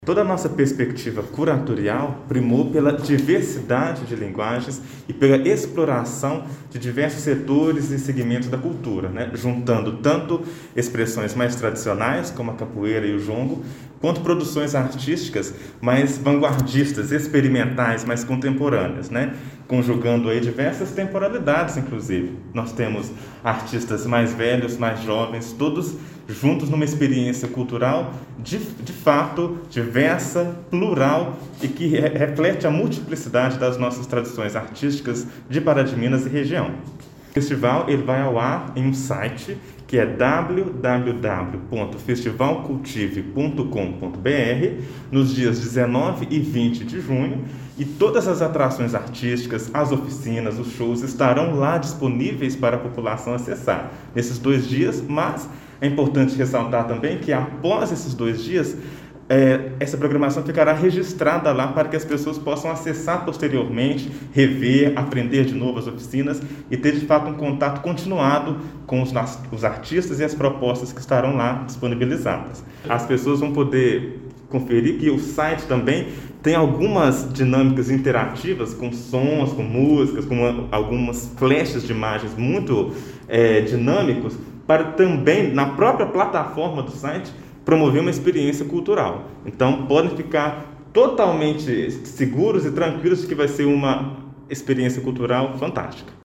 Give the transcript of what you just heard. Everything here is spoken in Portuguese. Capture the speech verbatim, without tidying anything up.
Toda a nossa perspectiva curatorial primou pela diversidade de linguagens e pela exploração de diversos setores e segmentos da cultura, né? Juntando tanto expressões mais tradicionais, como a capoeira e o jongo, quanto produções artísticas mais vanguardistas, experimentais, mais contemporâneas, né? Conjugando aí diversas temporalidades, inclusive. Nós temos artistas mais velhos, mais jovens, todos juntos numa experiência cultural de, de fato diversa, plural e que re reflete a multiplicidade das nossas tradições artísticas de Pará de Minas e região. O festival ele vai ao ar em um site que é w w w ponto festival cultive ponto com ponto b r nos dias dezenove e vinte de junho, e todas as atrações artísticas, as oficinas, os shows estarão lá disponíveis para a população acessar nesses dois dias, mas é importante ressaltar também que após esses dois dias, É, essa programação ficará registrada lá para que as pessoas possam acessar posteriormente, rever, aprender de novo as oficinas e ter de fato um contato continuado com os, os artistas e as propostas que estarão lá disponibilizadas. As pessoas vão poder conferir que o site também tem algumas dinâmicas interativas com sons, com músicas, com uma, algumas flashes de imagens muito é, dinâmicos para também, na própria plataforma do site, promover uma experiência cultural. Então, podem ficar totalmente seguros e tranquilos de que vai ser uma experiência cultural fantástica.